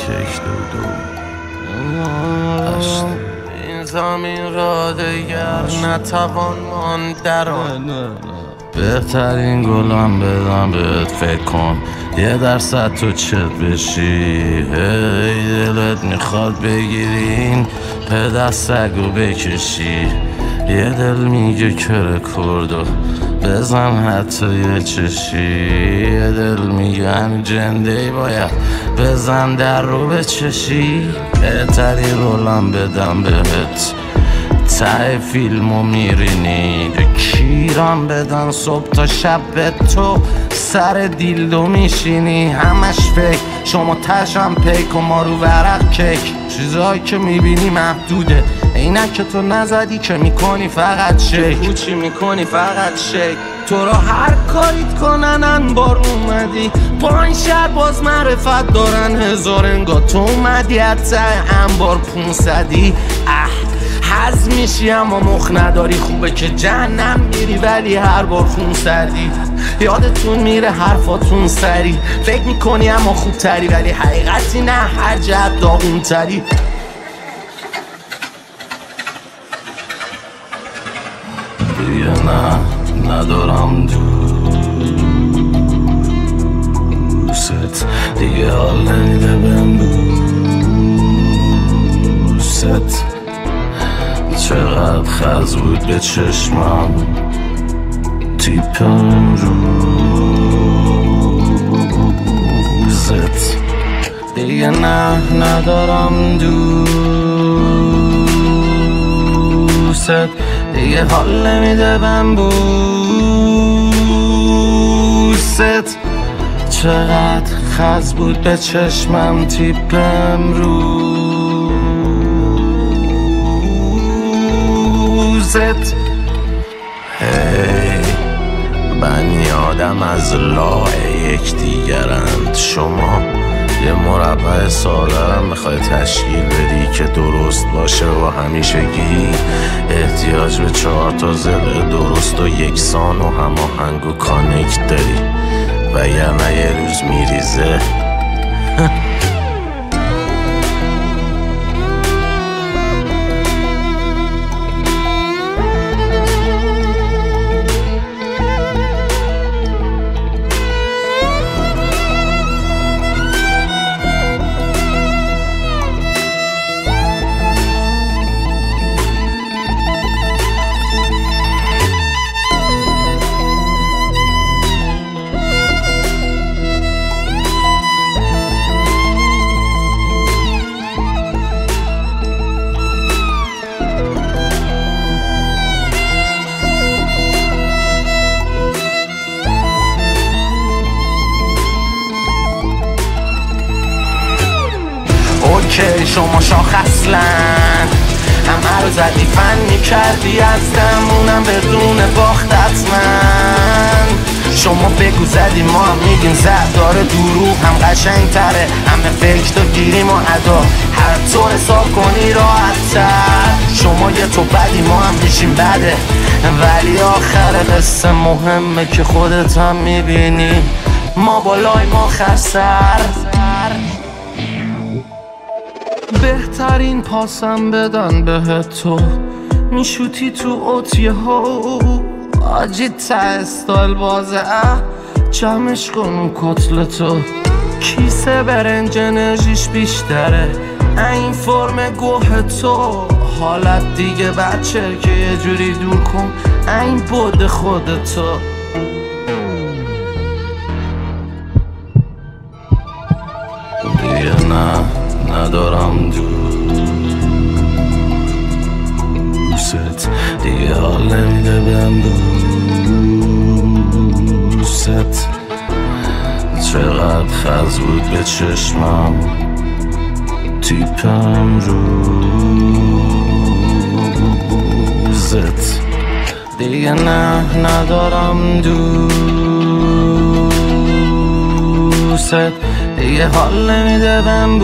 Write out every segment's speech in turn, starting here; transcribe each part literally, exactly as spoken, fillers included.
کیک دو دو این زمین را دیگر نتوان ماند در آن. بهترین گلم بدم بهت فکر کن یه درصد تو چت بشی. هی دلت میخواد بگیرین پدر سگو بکشی. یه دل میگه کره کردو بزن حتی یه چشی. یه دل میگه همین جنده باید بزن در رو بچشی. بهترین رولم بدم بهت ته فیلمو میرینی. کیرم بدن صبح تا شب به تو سر دیلدو میشینی. همش فکر شما تشم پیک و ما رو ورق کیک. چیزایی که میبینی محدوده اینک که تو نزدی که میکنی فقط شیک. چی میکنی فقط شیک. تو را هر کاریت کنن انبار اومدی. با این شهر باز معرفت دارن هزار انگار تو اومدی حتی انبار پونصدی. اه حز میشی اما مخ نداری. خوبه که جهنم میری ولی هر بار خون سردی. یادتون میره حرفاتون سری. فکر میکنی اما خوب تری ولی حقیقتی نه هر جهت داغون تری. دیگه نه ندارم دوست. دیگه حال نمیده بهم دوست. چقدر خز بود به چشمم تیپم روزت. دیگه نه ندارم دوست. دیگه حال نمیده بهم بوست. چقدر خز بود به چشمم تیپم روزت. هی بنی آدم از لاه یک دیگرند. شما یه مربع ساده میخوای تشکیل بدی که درست باشه و همیشگی احتیاج به چهار تا ضلع درست و یکسان و هماهنگ و کانکت داری وگرنه یه روز میریزه. اوکی شما شاخ اصلا همه رو زدی فن میکردی از دمونم بدون باخت حتما. شما بگو زدی ما هم میگیم زد داره دروغ هم قشنگ تره. همه فکر تو گیریم و ادا هر طور حساب کنی راحت تر. شما یه تو بدی ما هم میشیم بده ولی آخر قصه مهمه که خودت هم میبینی ما بالای ما خسر. بهترین پاسم بدن بهت تو میشوتی تو اوتیه ها آجی تا استایل بازه اه جمعش کن اون کتلتو. کیسه برنج انرژیش بیشتره این فرم گوه تو. حالت دیگه بچه که یه جوری دور کن این بود خودتو. دیگه نه ندارم دوست. دیگه حال نمیده بهم دوست. چقدر خز بود به چشمم تیپم روزت. دیگه نه ندارم دوست. دیگه حال نمیده بهم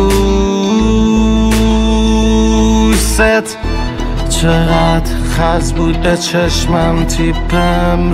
بوست. چقدر خز بود به چشمم تیپم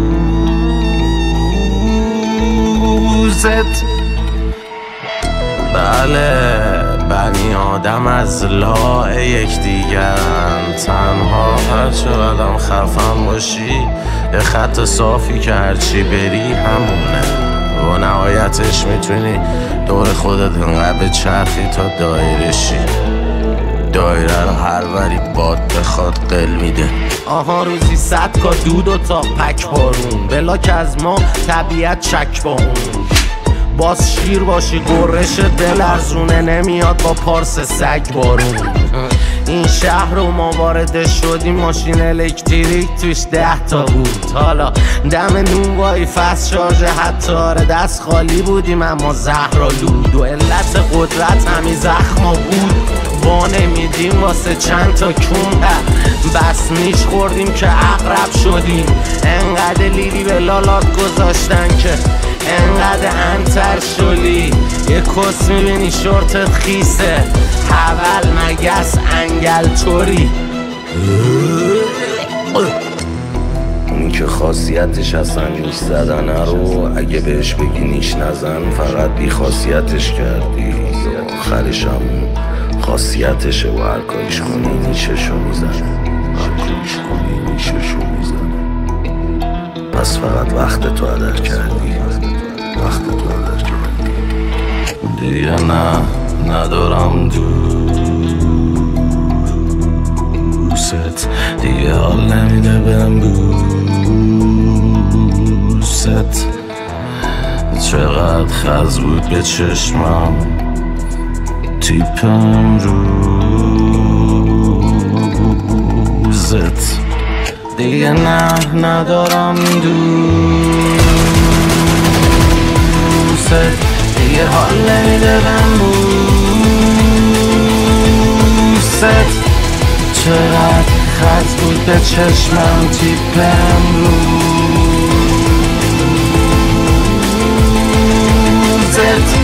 روزت. بله بنی آدم از لاع یکدیگرن، تنها هرچه قدم خفم باشی یه خط صافی که هرچی بری همونه و نهایتش میتونی دور خودت انقدر بچرخی تا دایره شی. دایره رو هر وری باد بخواد قل میده. آها روزی صد کا دود و تا پک بارون، بلاک از ما طبیعت چک با اون. باز شیر باشی گرش دل ارزونه، نمیاد با پارس سگ بارون. این شهر رو ما وارد شدیم ماشین الکتریک توش ده تا بود. حالا دم نون وای فست شارژ حتی دست خالی بودیم اما زهرآلود و علت قدرت همین زخما بود. با نمیدیم واسه چند تا کون بس نیش خوردیم که اقرب شدیم. انقدر لیلی به لالات گذاشتن که انقدر انتر شدی. یه کس میبینی شورتت خیسه، حول مگس انگل توری. اونی که خاصیتش اصلا نیش زدنه رو اگه بهش بگی نیش نزن فقط بی خاصیتش کردی. آخرش هم خاصیتشه و هر کاریش کنی نیششو میزنه، هر کاریش کنی نیششو میزنه. پس فقط وقت تو هدر کردی، وقت تو هدر کردی. دیگه نه ندارم دوست، دیگه حال نمیده بهم بوست. چقدر خز بود به چشمم تیپم روزت. دیگه نه ندارم دوست، دیگه حال نمیده بهم بوست. چقدر خط بود به چشمم تیپم روزت.